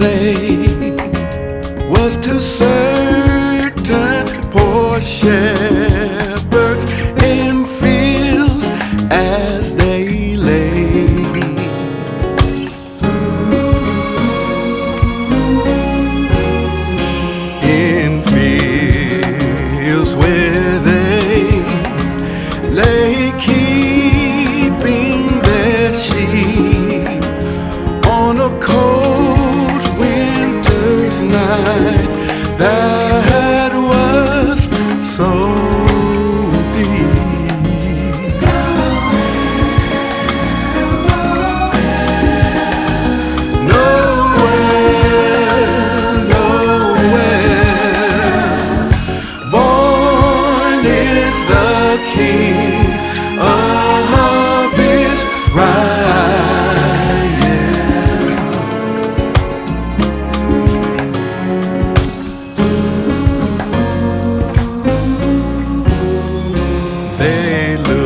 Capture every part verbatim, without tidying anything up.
lay was to certain poor shepherds in fields as they lay. In fields where they lay keeping their sheep on a cold winter's night that was so deep. Nowhere, nowhere, born is the King of Israel. They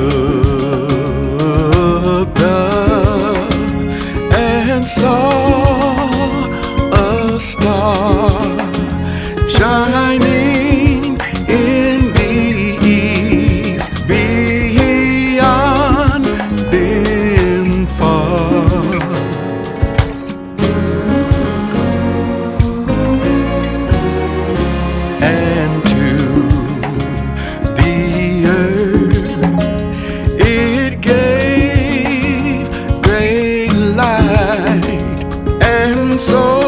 looked up and saw a star shining in the east beyond them far. And to the earth it gave great light, and so